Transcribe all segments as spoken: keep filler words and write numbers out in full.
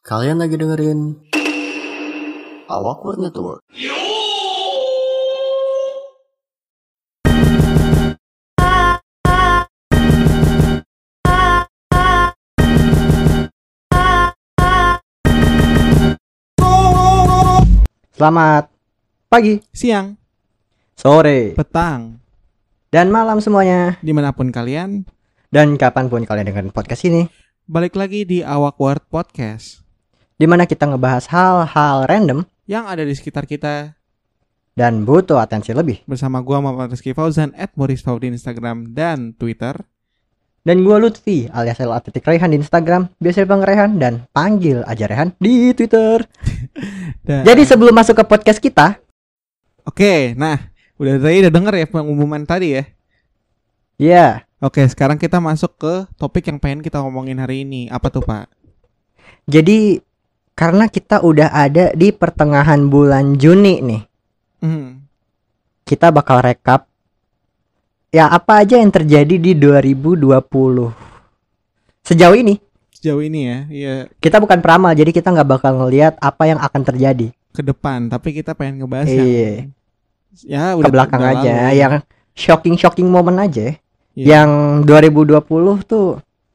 Kalian lagi dengerin Awkward Network. Selamat pagi, siang, sore, petang, dan malam semuanya. dimanapun kalian. Dan kapanpun kalian dengerin podcast ini, Balik lagi di Awkward Podcast, di mana kita ngebahas hal-hal random yang ada di sekitar kita. dan butuh atensi lebih. Bersama gua Muhammad Rizky Fauzan at Morisfau di Instagram dan Twitter. Dan gue Lutfi alias El Atletik Rehan di Instagram, biasa dipanggil Rehan dan panggil aja Rehan di Twitter. Dan, Jadi sebelum masuk ke podcast kita, Oke, nah udah tadi udah denger ya pengumuman tadi ya. ya, Oke, sekarang kita masuk ke topik yang pengen kita ngomongin hari ini. Apa tuh, Pak? jadi karena kita udah ada di pertengahan bulan Juni nih, Hmm. kita bakal rekap ya apa aja yang terjadi di dua ribu dua puluh sejauh ini. Sejauh ini ya, ya Kita bukan peramal, jadi kita nggak bakal ngelihat apa yang akan terjadi ke depan, tapi kita pengen ngebahas Iya. yang ya ke udah belakang udah aja, lalu. yang shocking shocking moment aja. Iya. Yang dua ribu dua puluh tuh,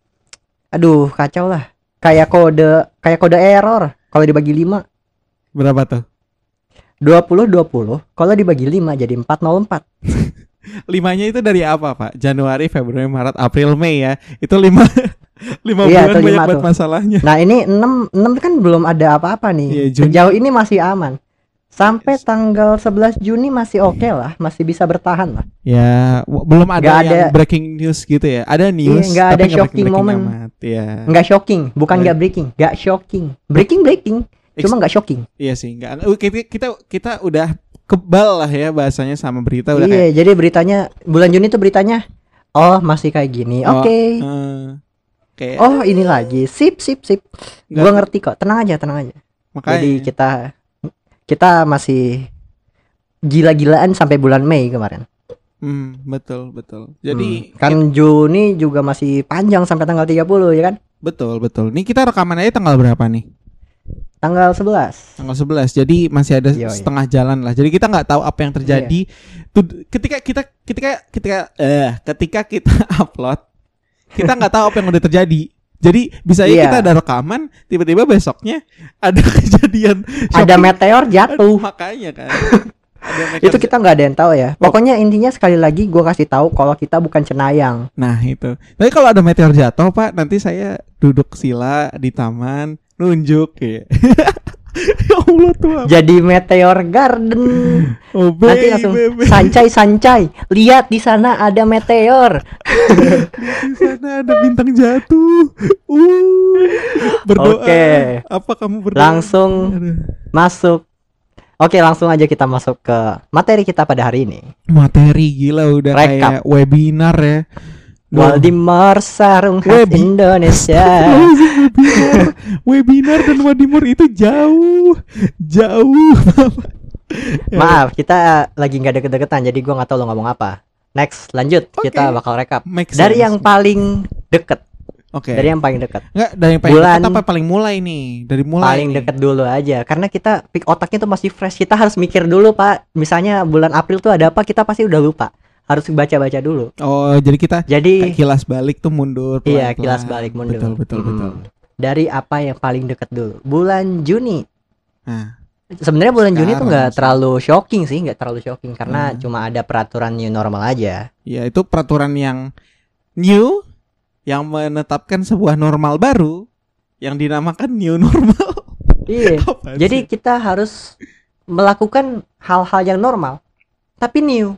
aduh kacau lah, kayak kode kayak kode error kalau dibagi lima. Berapa tuh? dua puluh dua puluh kalau dibagi lima jadi empat nol empat. Limanya itu dari apa, Pak? Januari, Februari, Maret, April, Mei ya. Itu lima lima Iya, bulan itu banyak lima banget tuh. masalahnya. Nah ini enam enam kan belum ada apa-apa nih. Iya, Juni. Sejauh ini masih aman. Sampai tanggal sebelas Juni masih oke lah, masih bisa bertahan lah. Ya, w- belum ada Nggak yang ada- breaking news gitu ya. Ada news, Iya, nggak tapi ada nggak shocking breaking-breaking moment. amat. Iya. Nggak shocking, bukan Iya. nggak breaking, nggak shocking. Breaking breaking, cuma nggak shocking. Iya sih, nggak. uh, Kita, kita kita udah kebal lah ya bahasanya sama berita udah Iya, kayak. jadi beritanya bulan Juni tuh beritanya, oh masih kayak gini, Oh, oke. eh, kayak Oh ini lagi, sip sip sip. nggak- Gua ngerti kok, tenang aja tenang aja. makanya. Jadi kita kita masih gila-gilaan sampai bulan Mei kemarin. Hmm, betul, betul. Jadi Hmm, kan Juni juga masih panjang sampai tanggal tiga puluh ya kan? betul, betul. Nih kita rekaman aja tanggal berapa nih? Tanggal sebelas. Tanggal sebelas. Jadi masih ada Yoi. setengah jalan lah. Jadi kita nggak tahu apa yang terjadi. Tuh, ketika kita ketika ketika eh ketika kita upload, kita nggak tahu apa yang udah terjadi. Jadi bisa aja Iya. kita ada rekaman, tiba-tiba besoknya ada kejadian Ada shocking. meteor jatuh. Makanya kan. Ada meteor Itu kita nggak ada yang tahu ya. Pokoknya intinya sekali lagi gua kasih tahu kalau kita bukan cenayang. Nah itu. Tapi kalau ada meteor jatuh, Pak, nanti saya duduk sila di taman, nunjuk ya. Ya Allah Tuhan. Jadi meteor garden. Oh, Nanti langsung sancai sancai. Lihat di sana ada meteor. Di sana ada bintang jatuh. Uh. Berdoa. Oke. Apa kamu berdoa? Langsung Aduh. masuk. Oke, langsung aja kita masuk ke materi kita pada hari ini. Materi gila udah Rekap. kayak webinar ya. Duh. Waldimar Sarung Khas Webi- Indonesia. webinar, webinar dan Wadimor itu jauh, jauh. Ya. Maaf, kita lagi nggak deket-deketan, jadi gua nggak tahu lo ngomong apa. Next, lanjut. Oke. Kita bakal rekap Make dari sense. yang paling deket. Oke. Dari yang paling deket. Nggak, dari yang paling Bulan- dekat apa paling mulai nih? Dari mulai. Paling nih. deket dulu aja, karena kita pik otaknya tuh masih fresh. Kita harus mikir dulu, Pak. Misalnya bulan April tuh ada apa, kita pasti udah lupa. Harus baca-baca dulu. Oh, jadi kita Jadi kayak kilas balik tuh mundur. iya, pelan-pelan. kilas balik mundur. Betul, betul, Mm-mm. betul. Dari apa yang paling deket dulu? Bulan Juni. Nah, Sebenarnya bulan Juni tuh Sekarang nggak sih. terlalu shocking sih, nggak terlalu shocking karena Hmm. cuma ada peraturan new normal aja. ya itu peraturan yang new, yang menetapkan sebuah normal baru, yang dinamakan new normal. Iya. Apa Jadi sih? kita harus melakukan hal-hal yang normal, tapi new,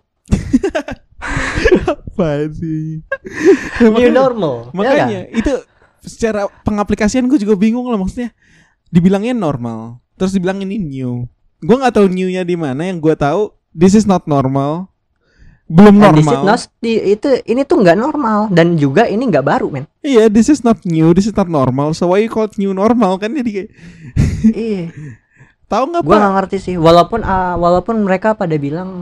apa sih? new Makanya- normal. ya Makanya nggak? itu secara pengaplikasian gue juga bingung lah, maksudnya dibilangnya normal, terus dibilang ini new. Gue nggak tahu newnya di mana. Yang gue tahu this is not normal, belum And this is normal. not- di- itu ini tuh nggak normal dan juga ini nggak baru, men. Iya, this is not new, this is not normal. So why you call it new normal kan? Jadi kayak Iya. tahu nggak Gua Pak? nggak ngerti sih. Walaupun ah, walaupun mereka pada bilang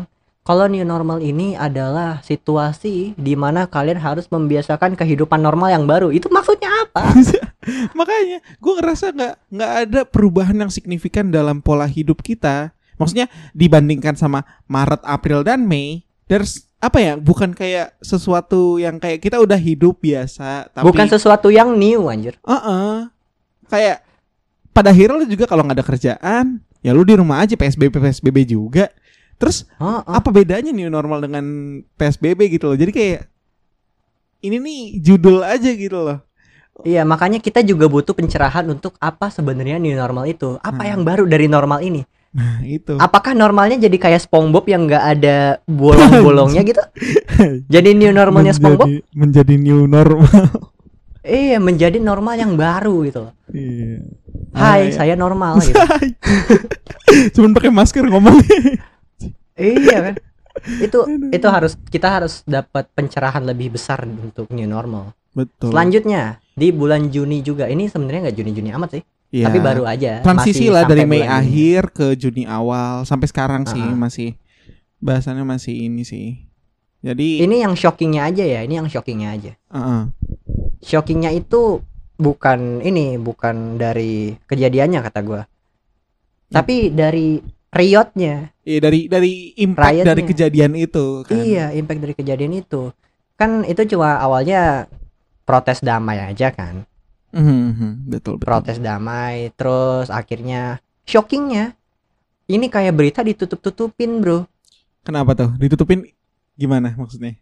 Kalau new normal ini adalah situasi di mana kalian harus membiasakan kehidupan normal yang baru. Itu maksudnya apa? Makanya gue ngerasa nggak nggak ada perubahan yang signifikan dalam pola hidup kita. Maksudnya dibandingkan sama Maret, April dan Mei, there's apa ya? Bukan kayak sesuatu yang kayak kita udah hidup biasa, tapi Bukan sesuatu yang new anjir. uh-uh, kayak pada akhirnya lu juga kalau nggak ada kerjaan, ya lu di rumah aja P S B B P S B B juga. Terus Oh, oh. apa bedanya new normal dengan P S B B gitu loh. Jadi kayak ini nih judul aja gitu loh. Iya, makanya kita juga butuh pencerahan untuk apa sebenarnya new normal itu. Apa Hmm. yang baru dari normal ini? Nah itu. Apakah normalnya jadi kayak SpongeBob yang nggak ada bolong-bolongnya gitu? Jadi new normalnya SpongeBob? menjadi, menjadi new normal. Iya, menjadi normal yang baru gitu loh. Iya. Hai, Hai. saya normal gitu. Cuman pakai masker ngomongnya. Iya kan? Itu itu harus kita harus dapat pencerahan lebih besar untuk new normal. Betul. Selanjutnya di bulan Juni juga. Ini sebenarnya nggak Juni-Juni amat sih. Iya. Tapi baru aja. Transisi masih lah dari sampai Mei bulan Juni. akhir ke Juni awal sampai sekarang sih Uh-uh. masih bahasannya masih ini sih. Jadi Ini yang shockingnya aja ya. Ini yang shockingnya aja. uh-uh. Shockingnya itu bukan ini, bukan dari kejadiannya kata gua. Tapi dari riotnya. Iya dari dari impact Riotnya. dari kejadian itu kan. Iya, impact dari kejadian itu. Kan itu cuma awalnya protes damai aja kan. Mhm, betul betul. Protes damai, terus akhirnya shockingnya ini kayak berita ditutup-tutupin, bro. Kenapa tuh? Ditutupin gimana maksudnya?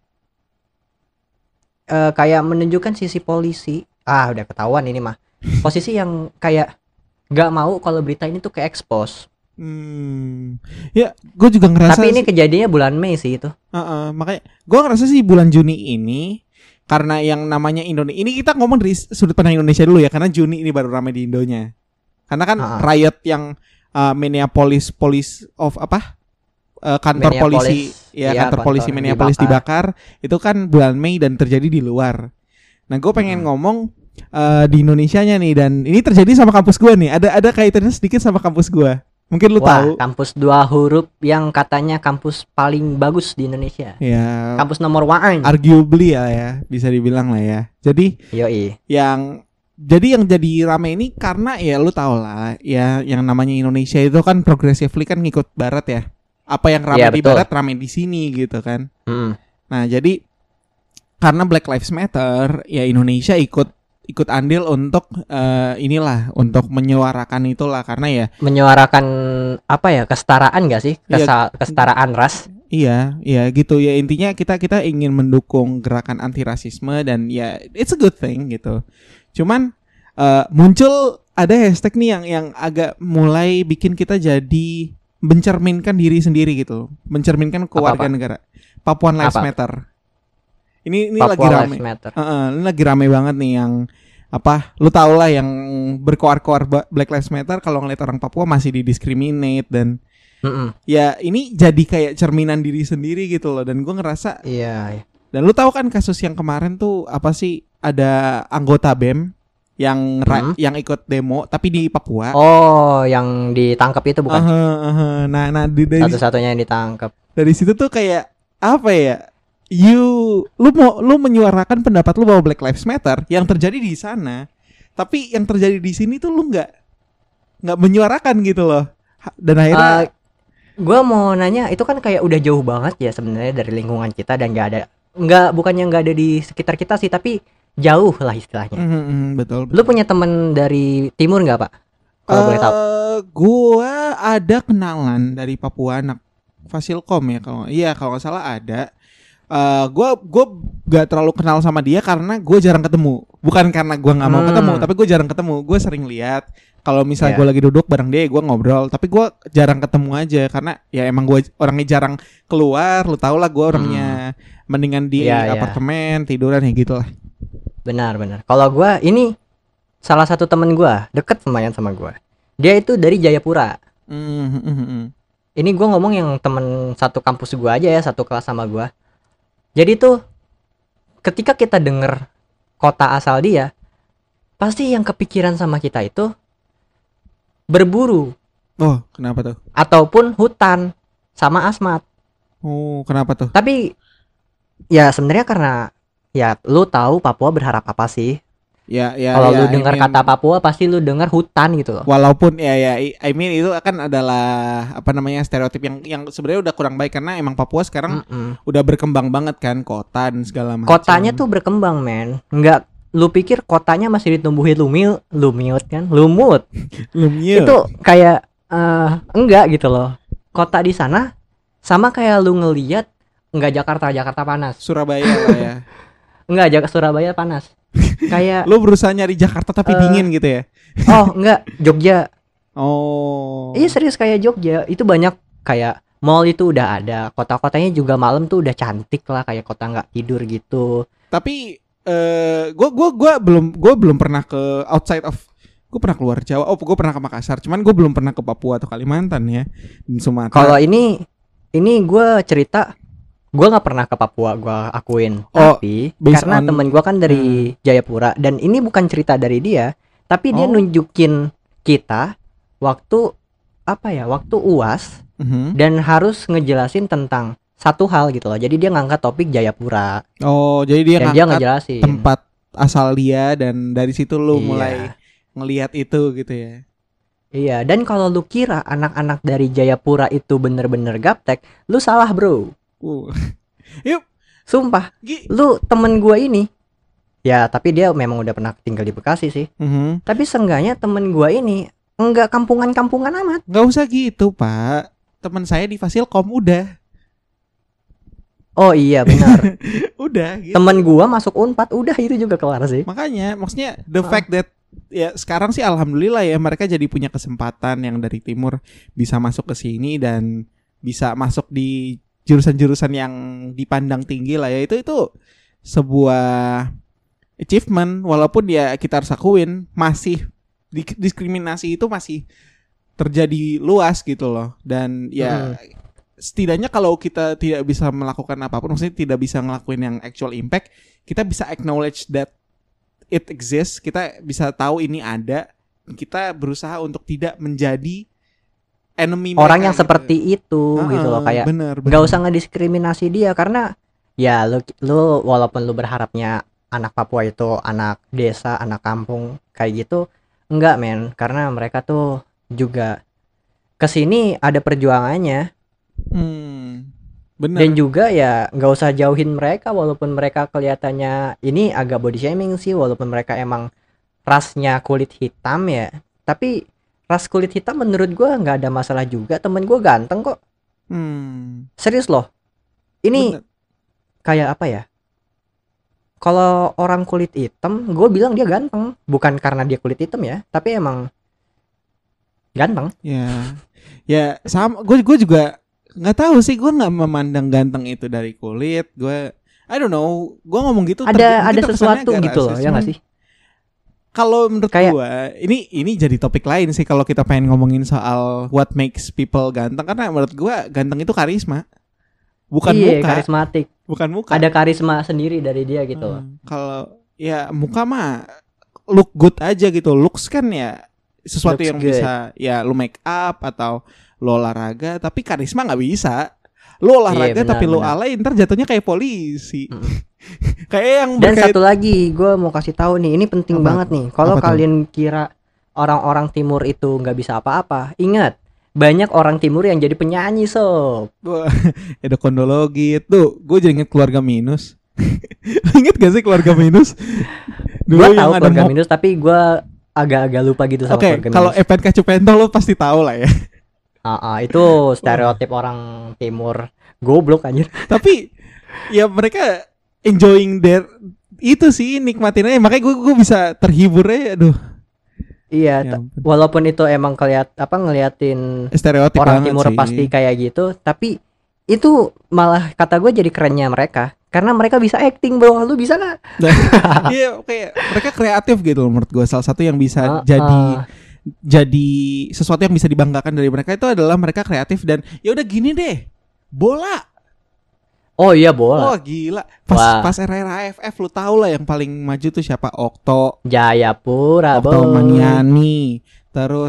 Eh, kayak menunjukkan sisi polisi. Ah, udah ketahuan ini mah. Posisi yang kayak gak mau kalau berita ini tuh ke expose. Hmm. Ya, gue juga ngerasa Tapi ini sih- kejadiannya bulan Mei sih itu. uh-uh, makanya gue ngerasa sih bulan Juni ini karena yang namanya Indonesia. Ini kita ngomong dari sudut pandang Indonesia dulu ya, karena Juni ini baru ramai di Indonya. Karena kan Uh-uh. riot yang uh, Minneapolis Police of apa? Uh, kantor Minneapolis, polisi ya, iya, kantor kantor polisi Minneapolis dibakar. Itu kan bulan Mei dan terjadi di luar. Nah, gue pengen Hmm. ngomong uh, di Indonesianya nih, dan ini terjadi sama kampus gue nih. Ada ada kaitannya sedikit sama kampus gue. Mungkin lu Wah, tahu. kampus dua huruf yang katanya kampus paling bagus di Indonesia. Ya, Kampus nomor one. arguably ya, ya bisa dibilang lah ya. Jadi Yoi. yang jadi yang jadi rame ini karena ya lu tau lah ya, yang namanya Indonesia itu kan progressively kan ngikut barat ya. Apa yang rame Iya, di betul. barat rame di sini gitu kan. Hmm. Nah, jadi karena Black Lives Matter ya Indonesia ikut ikut andil untuk eh, inilah untuk menyuarakan itulah, karena ya Menyuarakan apa ya, kesetaraan gak sih? Iya. Kesa- kesetaraan ras. iya iya gitu ya, intinya kita kita ingin mendukung gerakan anti rasisme dan ya it's a good thing gitu. Cuman eh, muncul ada hashtag nih yang yang agak mulai bikin kita jadi mencerminkan diri sendiri gitu, mencerminkan ke Apa-apa? warga negara. Papuan Lives Apa? Matter. Ini ini Papua lagi rame. Lives Matter. Heeh, ini lagi rame banget nih yang apa? Lu tau lah yang berkoar-koar ba- Black Lives Matter kalau ngeliat orang Papua masih didiscriminate, dan Mm-mm. ya ini jadi kayak cerminan diri sendiri gitu loh. Dan gue ngerasa, Iya. iya. dan lu tahu kan kasus yang kemarin tuh apa sih, ada anggota B E M yang ra- Hmm. yang ikut demo tapi di Papua. Oh, yang ditangkap itu bukan? Aha, aha. Nah, nah di- dari Satu-satunya yang ditangkap. dari situ tuh kayak apa ya? You lu mau lu menyuarakan pendapat lu bahwa Black Lives Matter yang terjadi di sana, tapi yang terjadi di sini tuh lu nggak nggak menyuarakan gitu loh. Ha- Dan akhirnya Eh, Gua mau nanya, itu kan kayak udah jauh banget ya sebenarnya dari lingkungan kita dan nggak ada, nggak bukannya nggak ada di sekitar kita sih, tapi jauh lah istilahnya. Mhm, mhm, betul. Lu punya temen dari timur nggak, Pak? Kalau boleh tahu. Eh, gua ada kenalan dari Papua, anak Fasilkom ya kalau iya kalau nggak salah ada. Eh, gua gua gak terlalu kenal sama dia karena gue jarang ketemu. Bukan karena gua nggak mau Hmm. ketemu, tapi gue jarang ketemu. Gue sering lihat kalau misalnya Iya. gue lagi duduk bareng dia, gue ngobrol. Tapi gue jarang ketemu aja karena ya emang gue orangnya jarang keluar. Lu tau lah gue orangnya mendingan di Iya, iya. apartemen tiduran ya gitu lah. Benar-benar. Kalau gua ini salah satu temen gua deket lumayan sama gua. Dia itu dari Jayapura. Hmm, hmm, hmm, hmm. Ini gua ngomong yang temen satu kampus gua aja ya, satu kelas sama gua. Jadi tuh ketika kita denger kota asal dia, pasti yang kepikiran sama kita itu berburu Oh, kenapa tuh? ataupun hutan sama asmat. Oh, kenapa tuh? Tapi ya sebenarnya karena ya lu tahu Papua berharap apa sih? Ya, ya, Kalau ya, lu I dengar mean, kata Papua pasti lu dengar hutan gitu loh. walaupun ya ya I I mean itu akan adalah apa namanya stereotip yang yang sebenarnya udah kurang baik karena emang Papua sekarang Mm-mm. udah berkembang banget kan kota dan segala macam. Kotanya tuh berkembang, men. Enggak, lu pikir kotanya masih ditumbuhin lumil, lumut kan? Lumut. Lumio. Itu kayak eh, enggak gitu loh. Kota di sana sama kayak lu ngeliat enggak Jakarta, Jakarta panas. Surabaya lah ya. Enggak, Jakarta Surabaya panas. Kayak Lu berusaha nyari Jakarta tapi Eh, dingin gitu ya. oh, enggak, Jogja. Oh. Iya serius kayak Jogja. Itu banyak kayak mall itu udah ada. Kota-kotanya juga malam tuh udah cantik lah kayak kota nggak tidur gitu. Tapi eh gua gua gua belum gua belum pernah ke outside of gue pernah keluar Jawa. Oh, gue pernah ke Makassar. Cuman gue belum pernah ke Papua atau Kalimantan ya. Di Sumatera. Kalau ini ini gue cerita gue nggak pernah ke Papua, gue akuin. Oh, Tapi based karena on- temen gue kan dari Jayapura dan ini bukan cerita dari dia, tapi dia Oh. nunjukin kita waktu apa ya, waktu U A S Mhm. dan harus ngejelasin tentang satu hal gitu loh. Jadi dia ngangkat topik Jayapura Oh, jadi dia dan dia ngangkat ngejelasin. tempat asal dia dan dari situ lu Iya. mulai ngelihat itu gitu ya. Iya, dan kalau lu kira anak-anak dari Jayapura itu bener-bener gaptek, lu salah bro. Uh. Yuk, Sumpah, Gi. lu temen gua ini. Ya, tapi dia memang udah pernah tinggal di Bekasi sih. Mhm. Tapi seenggaknya temen gua ini enggak kampungan-kampungan amat. Nggak usah gitu, Pak. Teman saya di Fasilkom udah. Oh iya benar. Udah gitu. Temen gua masuk Unpad udah itu juga kelar sih. Makanya maksudnya the Ah. fact that ya sekarang sih alhamdulillah ya mereka jadi punya kesempatan yang dari timur bisa masuk ke sini dan bisa masuk di jurusan-jurusan yang dipandang tinggi lah ya. Itu itu sebuah achievement walaupun ya kita harus akuin masih di- diskriminasi itu masih terjadi luas gitu loh. Dan ya setidaknya kalau kita tidak bisa melakukan apapun, maksudnya tidak bisa ngelakuin yang actual impact, kita bisa acknowledge that it exists, kita bisa tahu ini ada, kita berusaha untuk tidak menjadi enemy Orang mereka yang gitu. seperti itu Ah, gitu loh, kayak bener, nggak bener. usah ngediskriminasi dia karena ya lu lu walaupun lu berharapnya anak Papua itu anak desa, anak kampung kayak gitu, enggak men, karena mereka tuh juga kesini ada perjuangannya. Hmm, bener. Dan juga ya nggak usah jauhin mereka walaupun mereka kelihatannya ini agak body shaming sih, walaupun mereka emang rasnya kulit hitam ya, tapi ras kulit hitam menurut gua nggak ada masalah juga. Temen gua ganteng kok, Hmm, serius loh. Ini bener. kayak apa ya, kalau orang kulit hitam gue bilang dia ganteng bukan karena dia kulit hitam ya, tapi emang ganteng. Ya, ya sama. Gue gue juga nggak tahu sih. Gue nggak memandang ganteng itu dari kulit. Gue, I don't know. Gue ngomong gitu. Ada terge- ada mungkin terkesannya sesuatu agak gitu loh rasis, ya nggak cuman sih? kalau menurut Kayak- gue, ini ini jadi topik lain sih kalau kita pengen ngomongin soal what makes people ganteng. Karena menurut gue ganteng itu karisma, bukan Iya, muka, karismatik. bukan muka. Ada karisma sendiri dari dia gitu loh. Hmm, kalau ya muka mah look good aja gitu. Looks kan ya sesuatu Looks yang good. bisa ya lu make up atau lu olahraga, tapi karisma nggak bisa. Lu olahraga Iya, benar, tapi lu benar. alay ntar jatuhnya kayak polisi. Mm. Kayak yang Dan berkait- satu lagi gue mau kasih tahu nih, ini penting Apa? banget nih. Kalau Apa tuh? kalian kira orang-orang timur itu nggak bisa apa-apa, ingat banyak orang timur yang jadi penyanyi sob. Wah, ada kondologi tuh. Gue jadi inget keluarga minus. Ingat gak sih keluarga minus? Gue tahu ada keluarga mo- minus tapi gue agak-agak lupa gitu sama Oke, keluarga kalau minus. Evan Kacupento lo pasti tahu lah ya. Ah, ah, itu stereotip orang timur goblok anjir. Tapi ya mereka enjoying their itu sih, nikmatin aja. Makanya gue gue bisa terhibur aja. Aduh, Iya, ya ta- ampun. walaupun itu emang keliat apa ngeliatin Stereotip orang banget timur sih. pasti kayak gitu, tapi itu malah kata gue jadi kerennya mereka karena mereka bisa acting bro. Lu bisa nggak? Iya, kayak mereka kreatif gitu loh menurut gue. Salah satu yang bisa Ah, jadi ah. jadi sesuatu yang bisa dibanggakan dari mereka itu adalah mereka kreatif dan ya udah gini deh. Bola. Oh iya bola. Oh gila. Pas Wah. pas era-era A F F lu tau lah yang paling maju tuh siapa? Okto, Jayapura Okto boy. Maniani. Terus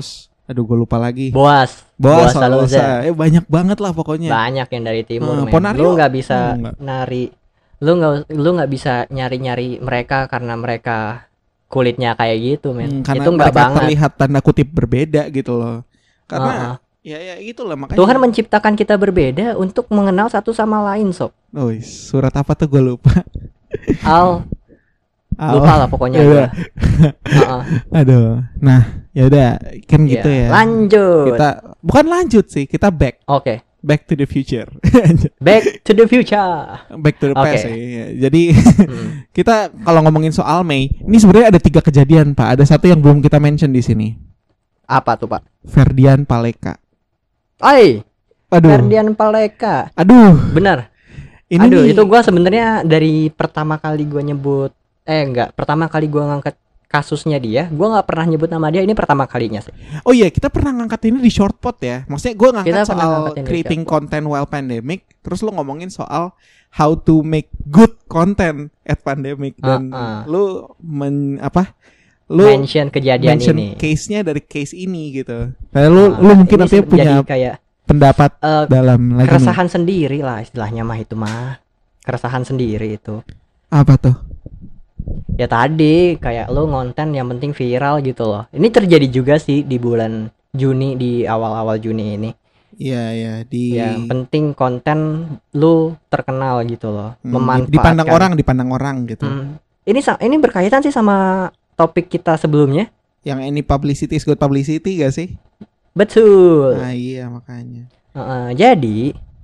Aduh gue lupa lagi. Boas. Boas Boas Salosa. Salosa. Eh banyak banget lah pokoknya. Banyak yang dari timur, Hmm, men. Ponario. Lu nggak bisa Oh, enggak. nari, lu nggak lu nggak bisa nyari-nyari mereka karena mereka kulitnya kayak gitu, men. Hmm, karena Itu nggak mereka banget. terlihat tanda kutip berbeda gitu loh. Karena Heeh. ya ya gitu lah makanya. Tuhan menciptakan kita berbeda untuk mengenal satu sama lain, sob. Oh, surat apa tuh gue lupa. Al, Ah, lupa oh, lah pokoknya. ya gua. udah. Heeh. Aduh. Nah, ya udah kan Iya. gitu ya. Lanjut. Kita bukan lanjut sih, kita back Oke. back to the future. Back to the future. Back to the Oke. past sih. Ya. Jadi Hmm. kita kalau ngomongin soal Mei, ini sebenarnya ada tiga kejadian, Pak. Ada satu yang belum kita mention di sini. Apa tuh, Pak? Ferdian Paleka. Ai, Aduh. Ferdian Paleka. Aduh, Benar. ini Aduh, nih. itu gua sebenarnya dari pertama kali gua nyebut eh enggak, pertama kali gua ngangkat kasusnya dia, gua nggak pernah nyebut nama dia, ini pertama kalinya sih. Oh iya, kita pernah ngangkat ini di shortpot ya. Maksudnya gue ngangkat Kita pernah soal ngangkat ini di creating Shortpot. content while pandemic, terus lu ngomongin soal how to make good content at pandemic dan Uh-uh. lu men apa? Lu Mention kejadian mention ini. case-nya dari case ini gitu. Nah, lu Nah, lu mungkin ini nanti se- punya jadi kayak pendapat eh, dalam lagi nih. keresahan sendiri lah istilahnya mah itu mah. Keresahan sendiri itu. Apa tuh? Ya tadi kayak lu ngonten yang penting viral gitu loh. Ini terjadi juga sih di bulan Juni, di awal-awal Juni ini. Iya ya di Yang penting konten lu terkenal gitu loh. hmm, Memanfaatkan. dipandang orang, dipandang orang gitu. Hmm. Ini sa- ini berkaitan sih sama topik kita sebelumnya. Yang any publicity is good publicity gak sih? Betul. Nah, iya makanya. Heeh, jadi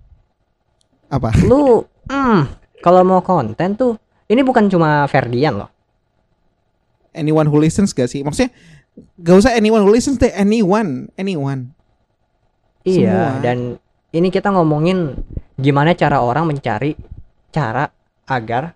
Apa? lu hmm, kalau mau konten tuh ini bukan cuma Ferdian loh. Anyone who listens gak sih? Maksudnya gak usah anyone who listens deh, anyone, anyone. Iya, Semua. dan ini kita ngomongin gimana cara orang mencari cara agar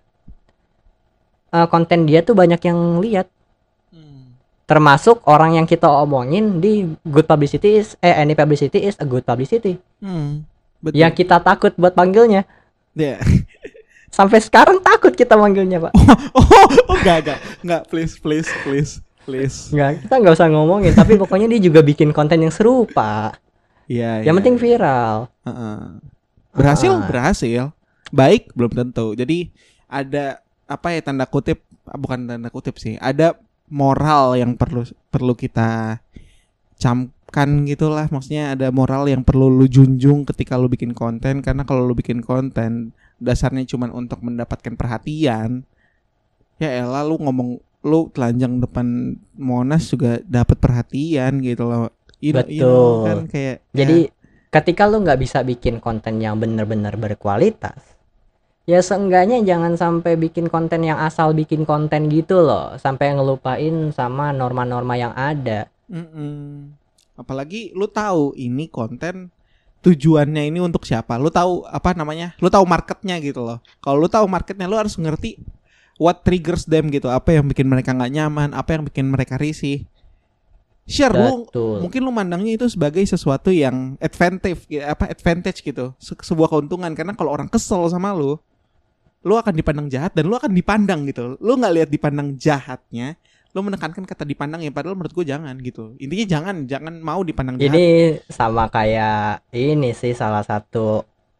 eh, konten dia tuh banyak yang lihat. Termasuk orang yang kita omongin di good publicity is eh any publicity is a good publicity. Hmm, betul. Yang kita takut buat panggilnya. Ya. Sampai sekarang takut kita manggilnya, Pak. oh, oh, enggak, enggak, enggak, please, please, please, please. Nggak, kita nggak usah ngomongin, tapi pokoknya dia juga bikin konten yang seru, Pak. Iya. Yang iya. penting viral. Heeh. Berhasil, Ah. berhasil. Baik, belum tentu. Jadi ada apa ya tanda kutip, ah, bukan tanda kutip sih. Ada moral yang perlu perlu kita camkan gitulah. Maksudnya ada moral yang perlu lu junjung ketika lu bikin konten, karena kalau lu bikin konten dasarnya cuman untuk mendapatkan perhatian, ya elah lu ngomong lu telanjang depan Monas juga dapat perhatian gitu loh. You know- you know, Betul. kan kayak Jadi ya, ketika lu nggak bisa bikin konten yang bener-bener berkualitas, ya seenggaknya jangan sampai bikin konten yang asal bikin konten gitu loh, sampai ngelupain sama norma-norma yang ada. mm-mm. Apalagi lu tahu ini konten tujuannya ini untuk siapa. Lu tahu apa namanya? Lu tahu marketnya gitu loh. Kalau lu tahu marketnya, lu harus ngerti what triggers them gitu. Apa yang bikin mereka nggak nyaman, apa yang bikin mereka risih. Share lu Betul. mungkin lu mandangnya itu sebagai sesuatu yang advantage, gitu, apa advantage gitu, se- sebuah keuntungan. Karena kalau orang kesel sama lu, lu akan dipandang jahat dan lu akan dipandang gitu. Lu nggak lihat dipandang jahatnya, lu menekankan kata dipandang ya. Padahal menurut gue jangan gitu. Intinya jangan, jangan mau dipandang jahat. Ini sama kayak ini sih salah satu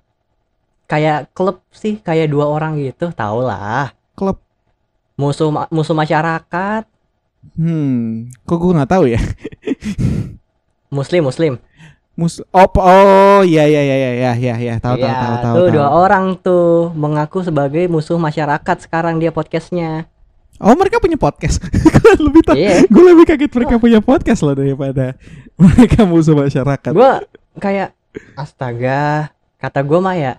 kayak klub sih, kayak dua orang gitu, tau lah. Klub, Musuh ma- musuh masyarakat, hmm, kok gue nggak tahu ya. muslim muslim. Mus, oh, oh, ya ya ya ya ya ya ya, tahu tahu Iya, tahu tahu. tuh tahu. dua orang tuh mengaku sebagai musuh masyarakat sekarang dia podcastnya. Oh, mereka punya podcast. Gue lebih tahu. Iya. Gue lebih kaget mereka punya podcast loh daripada mereka musuh masyarakat. Gua kayak astaga, kata gua mah ya,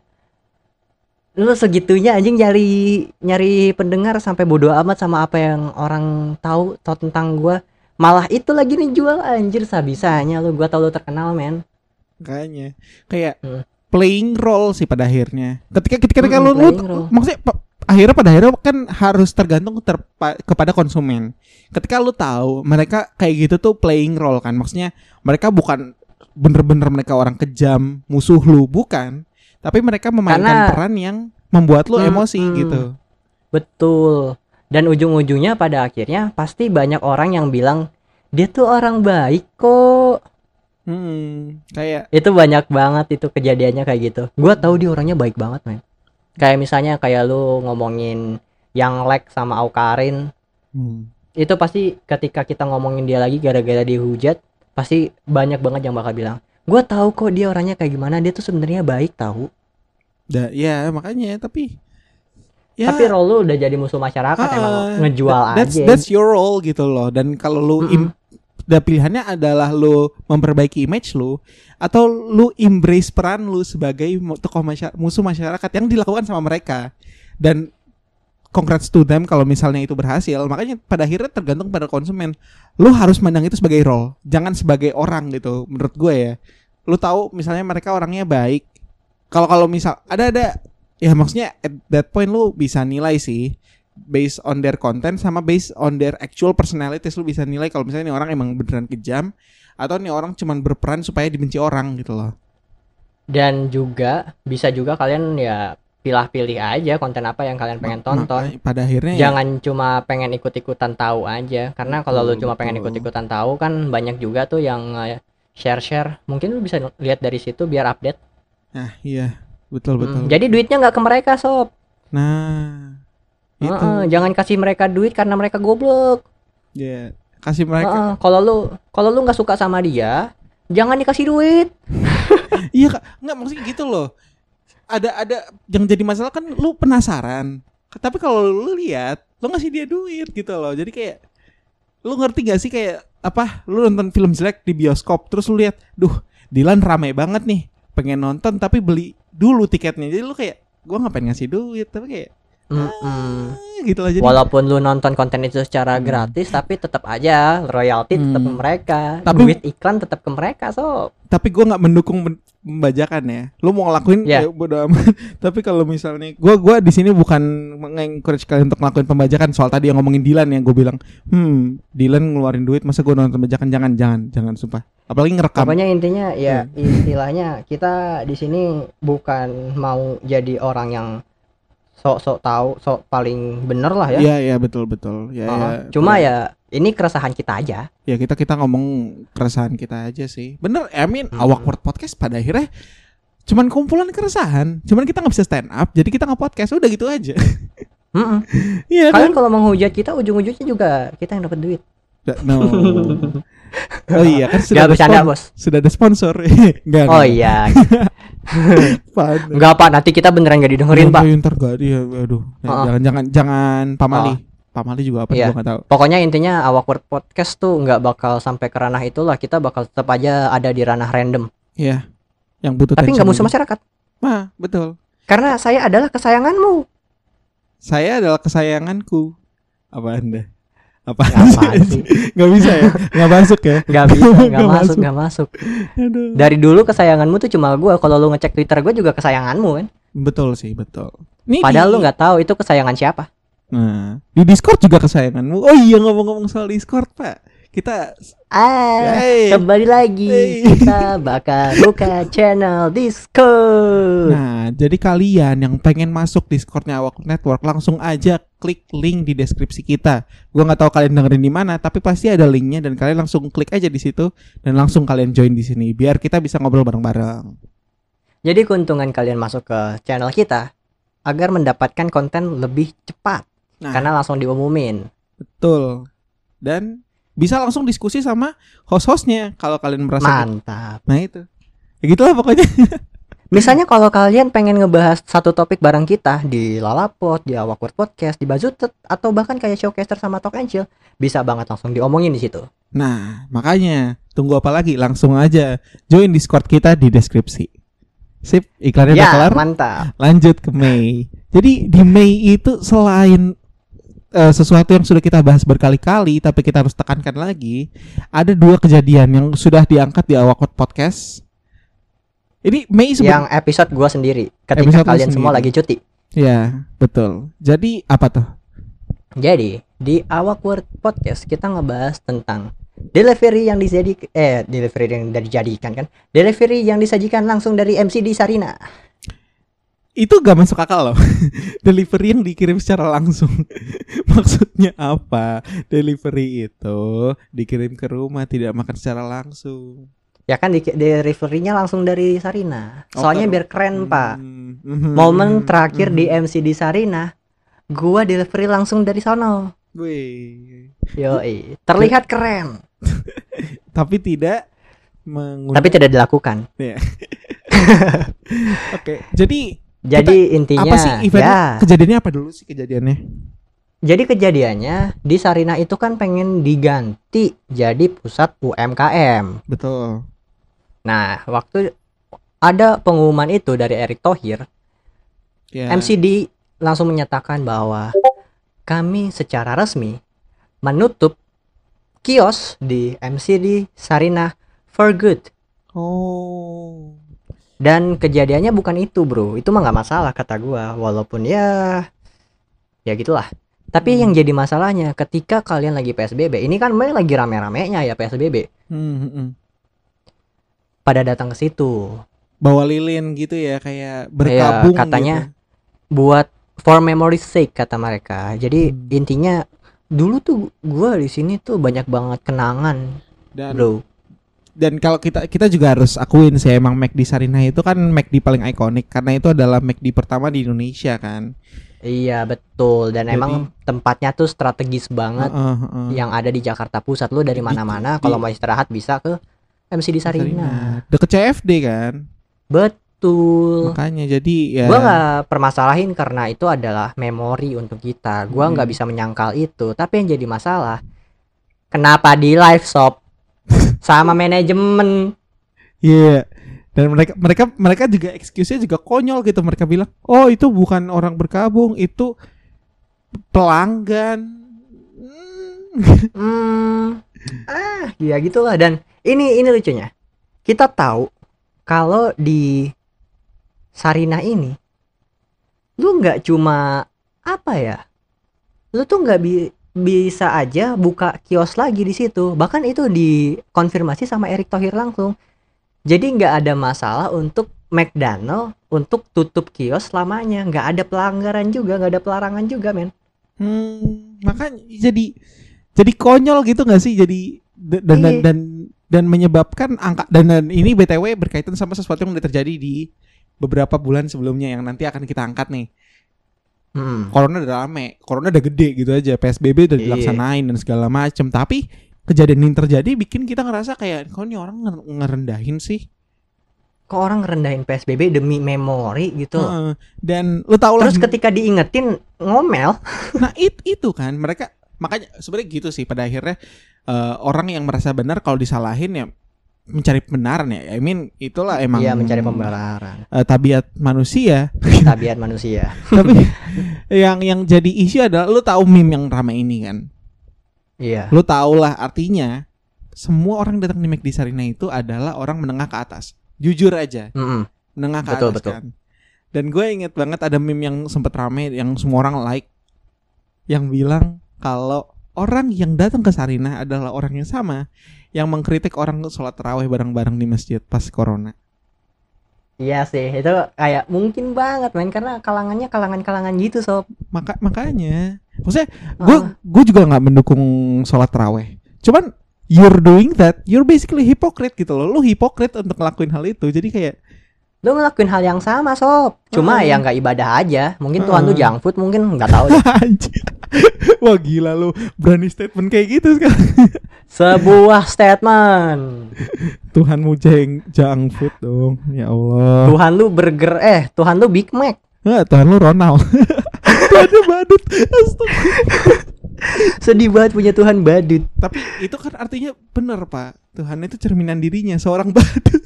lu segitunya anjing nyari nyari pendengar sampai bodo amat sama apa yang orang tahu tahu tentang gua. Malah itu lagi nih jual anjir sabisanya lu, gua tau lu terkenal men. Kayaknya kayak Hmm. playing role sih pada akhirnya. Ketika ketika Hmm, lu, lu playing role. maksudnya pa- akhirnya pada akhirnya kan harus tergantung terpa- kepada konsumen. Ketika lu tahu mereka kayak gitu tuh playing role kan, maksudnya mereka bukan bener-bener mereka orang kejam musuh lu, bukan, tapi mereka memainkan Karena- peran yang membuat lu Hmm, emosi hmm. gitu. Betul. Dan ujung-ujungnya pada akhirnya pasti banyak orang yang bilang dia tuh orang baik kok. Hmm, kayak Itu banyak banget itu kejadiannya kayak gitu. Gua tahu dia orangnya baik banget, men. Kayak misalnya kayak lu ngomongin yang Lex sama Aukarin, hmm, itu pasti ketika kita ngomongin dia lagi gara-gara dihujat, pasti banyak banget yang bakal bilang, "Gua tahu kok dia orangnya kayak gimana, dia tuh sebenarnya baik tahu." da, ya makanya tapi ya Tapi role lu udah jadi musuh masyarakat, emang ah, ngejual tha- that's aja. that's your role gitu loh. Dan kalau lu im, Mm-mm. da, pilihannya adalah lu memperbaiki image lu atau lu embrace peran lu sebagai mu- tokoh masya- musuh masyarakat yang dilakukan sama mereka. Dan congrats to them kalau misalnya itu berhasil. Makanya pada akhirnya tergantung pada konsumen. Lu harus mandang itu sebagai role, jangan sebagai orang gitu. Menurut gue ya. Lu tahu misalnya mereka orangnya baik. Kalau kalau misal ada ada ya maksudnya at that point lu bisa nilai sih based on their content sama based on their actual personalities. Lu bisa nilai kalau misalnya ini orang emang beneran kejam atau nih orang cuman berperan supaya dibenci orang gitu loh. Dan juga bisa juga kalian ya pilih-pilih aja konten apa yang kalian pengen tonton. Makanya pada akhirnya ya, Jangan cuma pengen ikut-ikutan tahu aja, karena kalau lu Betul, cuma pengen betul. ikut-ikutan tahu kan banyak juga tuh yang eh, share-share. Mungkin lu bisa lihat dari situ biar update. nah iya betul betul. Hmm, jadi duitnya nggak ke mereka, sob. Nah itu Heeh, jangan kasih mereka duit karena mereka goblok. ya kasih mereka. Heeh, kalau lu kalau lu nggak suka sama dia, jangan dikasih duit. Iya kak, nggak maksudnya gitu loh. Ada ada yang jadi masalah kan lu penasaran. Tapi kalau lu lihat, lu ngasih dia duit gitu loh. Jadi kayak lu ngerti gak sih kayak apa? Lu nonton film jelek di bioskop terus lu lihat, duh, Dilan rame banget nih. Pengen nonton tapi beli dulu tiketnya. Jadi lu kayak gua ngapain ngasih duit, tapi kayak Mm-mm. ah, gitu lah jadi. Walaupun lu nonton konten itu secara Hmm. gratis, tapi tetap aja royalti tetap ke Hmm. mereka. Tapi- Duit iklan tetap ke mereka, sob. Tapi gue nggak mendukung men- pembajakan ya. Lu mau ngelakuin Ya. ya bodo amat. Tapi kalau misalnya gue gua di sini bukan mengencourage kalian untuk ngelakuin pembajakan. Soal tadi yang ngomongin Dilan yang gue bilang, hmm, Dilan ngeluarin duit masa gue nonton pembajakan, jangan jangan jangan sumpah. Apalagi ngerekam. Pokoknya intinya ya Hmm. istilahnya kita di sini bukan mau jadi orang yang sok-sok tahu, sok paling bener lah ya. Iya iya betul betul. Ya, Heeh. ya, Cuma bener. ya ini keresahan kita aja. ya kita kita ngomong keresahan kita aja sih. Bener, I mean Hmm. Awkward Podcast pada akhirnya cuman kumpulan keresahan. Cuman kita nggak bisa stand up, jadi kita nggak podcast. Udah gitu aja. Mm-mm. Iya Kalian kan? kalau menghujat kita ujung-ujungnya juga kita yang dapat duit. No. Oh iya kan sudah Gak ada bercanda, spon- Bos. sudah ada sponsor. Enggak. Oh iya. Pan. Enggak, Pak, nanti kita beneran gak didengerin, Pak. Ntar gak dia, aduh. Ya, Uh-uh. Jangan jangan jangan Pamali. Pamali juga apa Iya. gua nggak tahu. Pokoknya intinya Awkward Podcast tuh nggak bakal sampai ke ranah itulah. Kita bakal tetap aja ada di ranah random. Iya. Yang butuh Tapi nggak tension musuh lebih. masyarakat. Nah, betul. Karena saya adalah kesayanganmu. Saya adalah kesayanganku. Apa Anda? Apa Apaan sih? Gak bisa ya? Gak masuk ya? Gak bisa, gak Nggak masuk, masuk. gak masuk. Aduh. Dari dulu kesayanganmu tuh cuma gue. Kalau lu ngecek Twitter gue juga kesayanganmu kan. Betul sih, betul. Nih Padahal di- lu nggak tahu itu kesayangan siapa. Nah, di Discord juga kesayanganmu. Oh iya, ngomong-ngomong soal Discord, Pak. Kita Ah, Hey. kembali lagi Hey. kita bakal buka channel Discord. Nah, jadi kalian yang pengen masuk Discordnya Awkward Network, langsung aja klik link di deskripsi kita. Gua nggak tahu kalian dengerin di mana, tapi pasti ada linknya dan kalian langsung klik aja di situ dan langsung kalian join di sini biar kita bisa ngobrol bareng-bareng. Jadi keuntungan kalian masuk ke channel kita agar mendapatkan konten lebih cepat Nah, karena langsung diumumin. betul. Dan bisa langsung diskusi sama host-hostnya kalau kalian merasa. Mantap. Nah itu, ya gitulah pokoknya. Misalnya kalau kalian pengen ngebahas satu topik bareng kita di Lalapot, di Awkward Podcast, di Bazutet, atau bahkan kayak Showcaster sama Talk and Chill, bisa banget langsung diomongin di situ. Nah, makanya tunggu apa lagi? Langsung aja join Discord kita di deskripsi. Sip, iklannya udah Ya, kelar. mantap. Lanjut ke Mei. Jadi di Mei itu selain uh, sesuatu yang sudah kita bahas berkali-kali, tapi kita harus tekankan lagi, ada dua kejadian yang sudah diangkat di Awkward Podcast. Ini Mei Yang sebenarnya. episode gua sendiri, ketika Episode lu kalian semua sendiri. lagi cuti. Ya, betul. Jadi apa tuh? Jadi di Awkward Podcast kita ngebahas tentang delivery yang disajikan, eh delivery yang dijadikan kan, delivery yang disajikan langsung dari M C D Sarina. Itu gak masuk akal loh. Delivery yang dikirim secara langsung. Maksudnya apa? Delivery itu dikirim ke rumah, tidak makan secara langsung. Ya kan di delivery-nya langsung dari Sarina. Soalnya Oh, biar keren, Pak. hmm. Momen terakhir di Hmm. M C di Sarina, gua delivery langsung dari sono. Wih. Yoi, terlihat keren. Tapi tidak mengundang. Tapi tidak dilakukan. Ya. Oke, jadi Jadi intinya apa sih eventnya? ya. Kejadiannya apa dulu sih kejadiannya? Jadi kejadiannya di Sarina itu kan pengen diganti jadi pusat U M K M. Betul. Nah, waktu ada pengumuman itu dari Erick Thohir, Ya. M C D langsung menyatakan bahwa kami secara resmi menutup kios di M C D Sarina for good. Oh. Dan kejadiannya bukan itu, bro. Itu mah nggak masalah kata gua. Walaupun ya, ya gitulah. Tapi Hmm. yang jadi masalahnya ketika kalian lagi P S B B, ini kan memang lagi rame-ramenya ya P S B B. Hmm, hmm, hmm. Pada datang ke situ. Bawa lilin gitu ya, kayak berkabung Ya, katanya gitu. buat for memory sake kata mereka. Jadi Hmm. intinya dulu tuh gua di sini tuh banyak banget kenangan, Dan bro. dan kalau kita kita juga harus akuin sih, emang McD Sarina itu kan McD paling ikonik karena itu adalah McD pertama di Indonesia kan. Iya betul. Dan Jadi- emang tempatnya tuh strategis banget. Heeh, heeh. Yang ada di Jakarta Pusat. Lu dari Di- mana-mana di- kalau mau istirahat bisa ke M C D Sarina. Deket C F D kan. Betul. Makanya jadi ya. Gua nggak permasalahin karena itu adalah memori untuk kita. Gua nggak Hmm. bisa menyangkal itu. Tapi yang jadi masalah, kenapa di live shop sama manajemen? Iya. Dan mereka mereka mereka juga excuse-nya juga konyol gitu. Mereka bilang, "Oh, itu bukan orang berkabung, itu pelanggan." Hmm. Hmm, ah, ya gitulah. Dan ini ini lucunya. Kita tahu kalau di Sarina ini, lu nggak cuma apa ya? Lu tuh nggak bi- bisa aja buka kios lagi di situ. Bahkan itu dikonfirmasi sama Erick Thohir langsung. Jadi nggak ada masalah untuk McDonald untuk tutup kios selamanya. Nggak ada pelanggaran juga, nggak ada pelarangan juga, men. Hmm, makanya jadi jadi konyol gitu nggak sih, jadi d- dan dan Iya. dan, dan menyebabkan angka dan, dan ini B T W berkaitan sama sesuatu yang udah terjadi di beberapa bulan sebelumnya yang nanti akan kita angkat nih. Hmm. Corona udah rame, corona udah gede gitu aja, P S B B udah Iya. dilaksanain dan segala macem. Tapi kejadian yang terjadi bikin kita ngerasa kayak, kok ini orang nger- ngerendahin sih. Kok orang ngerendahin P S B B demi memori gitu. Heeh. Dan lu tau lah. Terus ketika diingetin ngomel. Nah it, itu kan mereka, makanya sebenarnya gitu sih pada akhirnya eh, orang yang merasa benar kalau disalahin ya mencari kebenaran ya. I mean itulah emang Iya, mencari pembenaran. eh, tabiat manusia. Tabiat manusia. Tapi yang yang jadi isu adalah, lu tahu meme yang ramai ini kan. Iya. Lu tahu lah artinya semua orang datang di McD Sarina itu adalah orang menengah ke atas. Jujur aja, Mm-mm. menengah ke Betul, atas betul. kan. Dan gue inget banget ada meme yang sempet rame yang semua orang like, yang bilang kalau orang yang datang ke Sarina adalah orang yang sama yang mengkritik orang sholat tarawih bareng-bareng di masjid pas corona. Iya sih, itu kayak mungkin banget men, karena kalangannya kalangan-kalangan gitu sob. Maka makanya, maksudnya gue Ah. gue juga nggak mendukung sholat tarawih. Cuman you're doing that, you're basically hypocrite gitu loh. Lu hypocrite untuk ngelakuin hal itu. Jadi kayak Lu ngelakuin hal yang sama sob. Cuma Ah. ya nggak ibadah aja. Mungkin Tuhan Ah. lu junk food, mungkin nggak tahu deh. anjir. Wah gila lu, berani statement kayak gitu sekarang. Sebuah statement. Tuhanmu jeng junk food dong. Ya Allah. Tuhan lu burger eh Tuhan lu Big Mac. Nah, Tuhan lu Ronald. Tuhan lu badut. Astaga. Sedih banget punya Tuhan badut. Tapi itu kan artinya bener Pak. Tuhan itu cerminan dirinya seorang badut.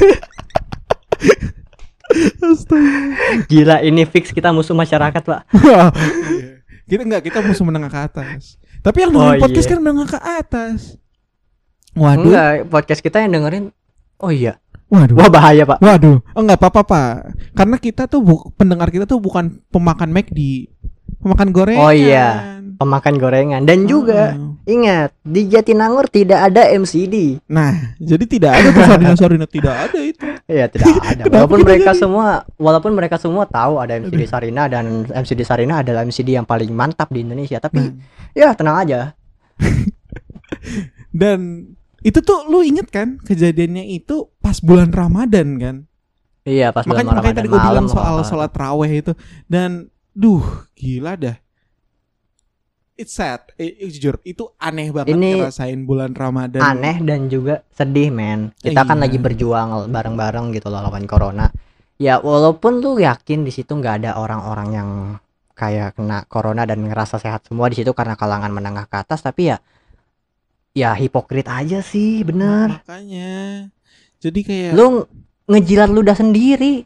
Astaga. Gila, ini fix kita musuh masyarakat, Pak. Wah, iya. Kita enggak, kita musuh menengah ke atas. Tapi yang dengerin Oh, podcast iya. kan menengah ke atas. Waduh. Enggak, podcast kita yang dengerin. Oh iya. Waduh. Wah, bahaya, Pak. Waduh, enggak apa-apa Pak. Karena kita tuh bu- pendengar kita tuh bukan pemakan McD, pemakan gorengan. Oh iya. Pemakan gorengan. Dan juga Ah. ingat, di Jatinangor tidak ada M C D. Nah, jadi tidak ada tuh Sarina Sarina, tidak ada itu. Iya, tidak ada. Kenapa Walaupun kita mereka jadi- semua walaupun mereka semua tahu ada M C D Sarina dan M C D Sarina adalah M C D yang paling mantap di Indonesia, tapi Nah, ya tenang aja. dan Itu tuh lu inget kan kejadiannya itu pas bulan Ramadan kan? Iya, pas bulan Makanya makanya Ramadan tadi gue malam bilang loh, soal kalau- sholat raweh itu. Dan duh gila dah. It's sad. Eh, eh, jujur itu aneh banget Ini ngerasain bulan Ramadan. aneh dan juga sedih, men. Kita kan Iya. lagi berjuang bareng-bareng gitu loh lawan corona. Ya walaupun lu yakin di situ nggak ada orang-orang yang kayak kena corona dan ngerasa sehat semua di situ karena kalangan menengah ke atas, tapi ya ya hipokrit aja sih, bener. Makanya. Jadi kayak Lu ngejilat ludah sendiri.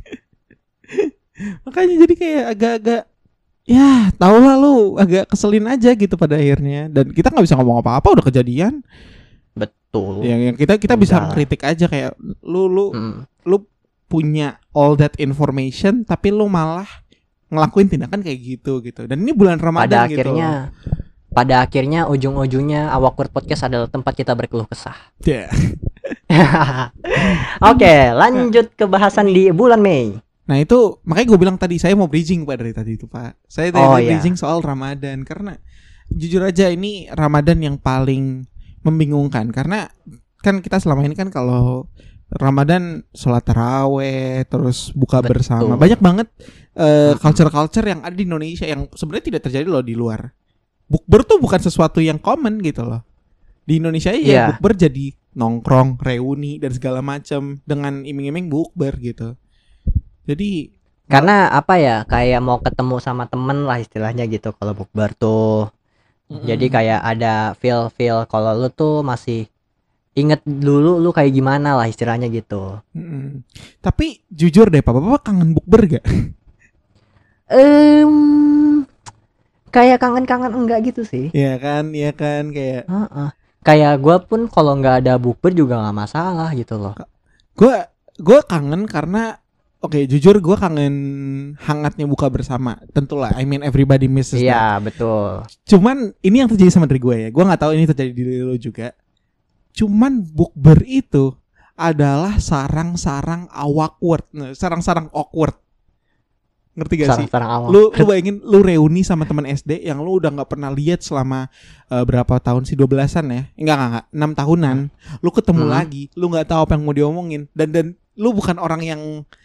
makanya jadi kayak agak-agak ya tau lah lu agak keselin aja gitu pada akhirnya. Dan kita nggak bisa ngomong apa-apa udah kejadian. Betul. Yang yang kita kita bisa Udah. kritik aja kayak lu lu Mm. lu punya all that information tapi lu malah ngelakuin tindakan kayak gitu gitu. Dan ini bulan Pada Ramadan gitu. akhirnya pada akhirnya ujung-ujungnya Awkward Podcast adalah tempat kita berkeluh kesah. Ya. Oke, lanjut ke bahasan di bulan Mei. Nah itu makanya gue bilang tadi saya mau bridging Pak dari tadi itu Pak. Saya tadi Oh, iya. bridging soal Ramadan karena jujur aja ini Ramadan yang paling membingungkan karena kan kita selama ini kan kalau Ramadan sholat taraweh terus buka Betul. bersama banyak banget uh, Mm-mm. culture-culture yang ada di Indonesia yang sebenarnya tidak terjadi loh di luar. Bukber tuh bukan sesuatu yang common gitu loh. Di Indonesia ya Iya. bukber jadi nongkrong, reuni dan segala macam dengan iming-iming bukber gitu. Jadi Karena apa ya, kayak mau ketemu sama temen lah istilahnya gitu kalau bukber tuh. Jadi kayak ada feel-feel kalau lu tuh masih inget dulu lu kayak gimana lah istilahnya gitu. Mm-mm. Tapi jujur deh Pak, Bapak kangen bukber gak? Em, kayak kangen-kangen enggak gitu sih. Iya kan, iya kan kayak Heeh. Kayak gua pun kalau nggak ada bukber juga nggak masalah gitu loh. gue gue kangen karena oke jujur gue kangen hangatnya buka bersama. Tentulah, I mean everybody misses that. Iya betul. Cuman ini yang terjadi sama diri gue ya. Gue nggak tahu ini terjadi di diri lo juga. Cuman bukber itu adalah sarang-sarang awkward, Nah, sarang-sarang awkward. Ngerti gak sih? Sarang-sarang awal. Lu lu bayangin lu reuni sama teman S D yang lu udah nggak pernah lihat selama eh, berapa tahun sih dua belasan ya? Enggak enggak enggak, enam tahunan. Lu ketemu Hmm. lagi, lu nggak tahu apa yang mau diomongin dan dan lu bukan orang yang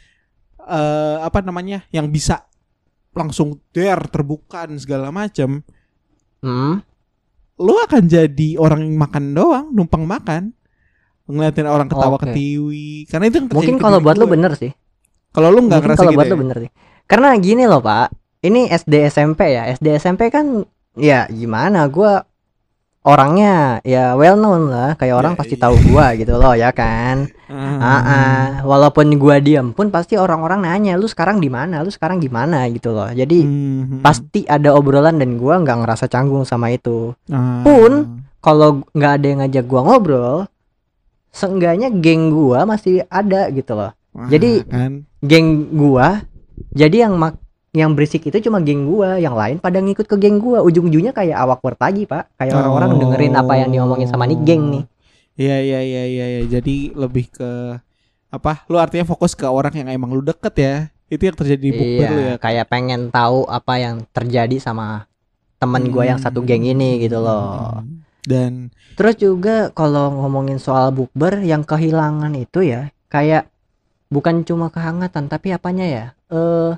eh apa namanya? Yang bisa langsung der terbuka dan segala macam. Hmm. Lu akan jadi orang yang makan doang, numpang makan. Ngeliatin orang ketawa Oke. ketiwi. Karena itu yang terjadi Mungkin ke kalau diri buat lu gue. bener sih. Kalau lu nggak Mungkin ngerasa kalau gitu buat ya? lu bener sih. Karena gini loh Pak, ini S D S M P ya. S D S M P kan ya gimana? Gua orangnya ya well known lah, kayak orang Ya, pasti iya. tahu gua gitu loh ya kan. Ah. Ah, ah. Walaupun gua diam pun pasti orang-orang nanya, "Lu sekarang di mana? Lu sekarang gimana?" gitu loh. Jadi Hmm. pasti ada obrolan dan gua nggak ngerasa canggung sama itu. Ah. Pun kalau nggak ada yang ngajak gua ngobrol, seenggaknya geng gua masih ada gitu loh. Wah, Jadi kan geng gua jadi yang mak yang berisik itu cuma geng gua, yang lain pada ngikut ke geng gua. Ujung-ujungnya kayak awkward lagi Pak, kayak orang-orang Oh. dengerin apa yang diomongin sama nih geng nih. Iya iya iya iya ya. Jadi lebih ke apa? Lu artinya fokus ke orang yang emang lu deket ya. Itu yang terjadi di bukber Iya, lu ya. kayak pengen tahu apa yang terjadi sama temen gua yang satu geng ini gitu loh. Dan Terus juga kalau ngomongin soal bukber yang kehilangan itu ya, kayak bukan cuma kehangatan tapi apanya ya? Eh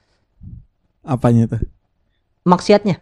apanya tuh? maksiatnya.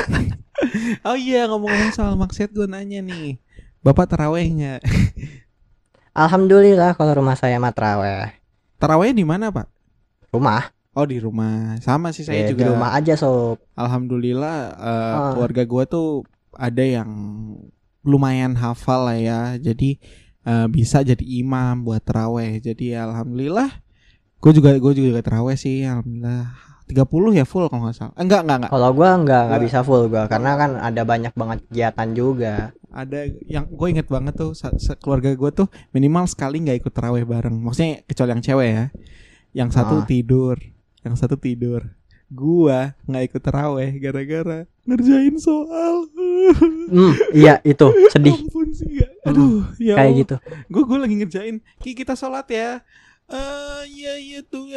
Oh iya ngomong-ngomong soal maksiat gue nanya nih. Bapak taraweh nggak? Alhamdulillah kalau rumah saya mah taraweh. Taraweh di mana Pak? Rumah. Oh di rumah. Sama sih saya Ya, juga. di rumah aja sob. Alhamdulillah eh, Ah. keluarga gue tuh ada yang lumayan hafal lah ya. Jadi eh, bisa jadi imam buat taraweh. Jadi ya, alhamdulillah. Gue juga gue juga taraweh sih. Alhamdulillah. tiga puluh ya full kalau nggak salah. Eh, enggak enggak enggak. Kalau gua nggak nggak Gua- bisa full gua karena kan ada banyak banget kegiatan juga. Ada yang gue inget banget tuh sa- sa- keluarga gue tuh minimal sekali nggak ikut taraweh bareng. Maksudnya kecuali yang cewek ya. Yang satu Ah. tidur, yang satu tidur. Gua nggak ikut taraweh gara-gara ngerjain soal. Hmm, iya itu sedih Ampun sih gak. Aduh, ya kayak Allah. gitu. Gue gue lagi ngerjain. Ki kita sholat ya. Eh iya iya tuh.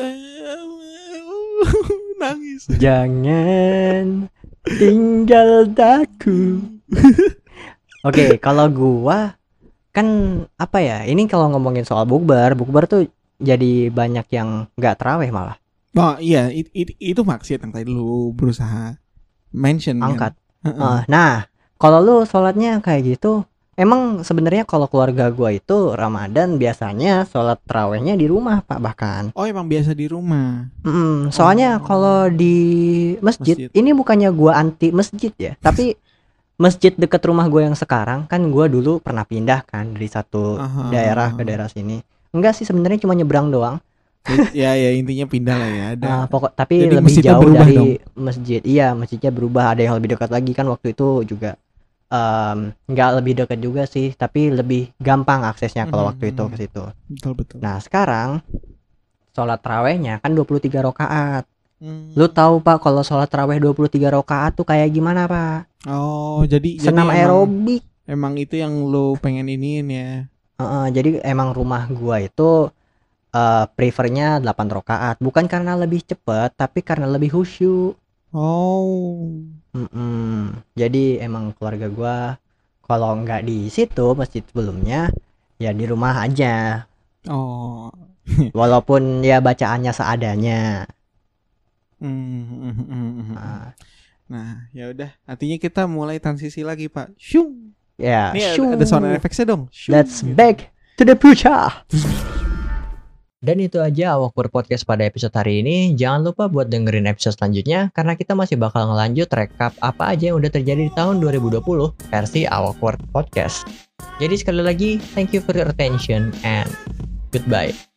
Nangis. Jangan tinggal daku. Oke, kalau gua kan apa ya? Ini kalau ngomongin soal bukber, bukber tuh jadi banyak yang nggak taraweh malah Oh iya, it, it, itu maksud yang tadi lu berusaha mention angkat. kan. Heeh. Eh, nah, kalau lu sholatnya kayak gitu, emang sebenarnya kalau keluarga gua itu Ramadan biasanya sholat tarawehnya di rumah Pak bahkan. Oh emang biasa di rumah. Mm, soalnya Oh. kalau di masjid, Masjid. ini bukannya gua anti masjid ya, tapi masjid dekat rumah gue yang sekarang kan gua dulu pernah pindah kan dari satu Aha. daerah ke daerah sini. Enggak sih sebenarnya cuma nyebrang doang. Ya ya intinya pindah lah ya ada. Ah, pokok tapi Jadi lebih masjidnya jauh berubah dari dong. masjid. Iya, masjidnya berubah, ada yang lebih dekat lagi kan waktu itu juga em, nggak lebih dekat juga sih, tapi lebih gampang aksesnya kalau waktu itu ke Mhm. situ. Betul betul. Nah, sekarang sholat tarawehnya kan dua puluh tiga rakaat. Hmm. Lu tahu Pak kalau sholat taraweh dua puluh tiga rakaat tuh kayak gimana Pak? Oh jadi Senam jadi emang, aerobik. emang itu yang lu pengen iniin ya. Heeh, jadi emang rumah gua itu eh, prefernya delapan rakaat, bukan karena lebih cepet, tapi karena lebih khusyuk. Oh. Mm-mm. Jadi emang keluarga gua kalau nggak di situ masjid sebelumnya ya di rumah aja, Oh. walaupun ya bacaannya seadanya. Hmm, hmm, hmm, hmm. Nah, Nah, ya udah. Artinya kita mulai transisi lagi, Pak. Shung. ya, Ini ada, shoo. ada sound effects-nya dong. Shung, Let's gitu. back to the future. Dan itu aja Awkward Podcast pada episode hari ini. Jangan lupa buat dengerin episode selanjutnya karena kita masih bakal ngelanjut recap apa aja yang udah terjadi di tahun dua ribu dua puluh versi Awkward Podcast. Jadi sekali lagi, thank you for your attention and goodbye.